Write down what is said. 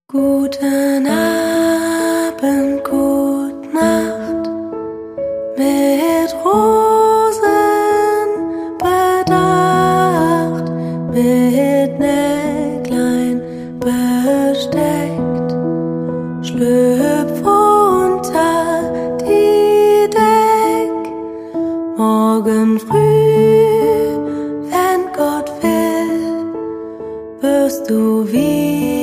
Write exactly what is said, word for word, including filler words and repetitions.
Guten Abend, gut Nacht, mit Rosen bedacht, mit Näglein besteckt, schlüpf unter die Deck, morgen früh, wenn Gott will, wirst du wieder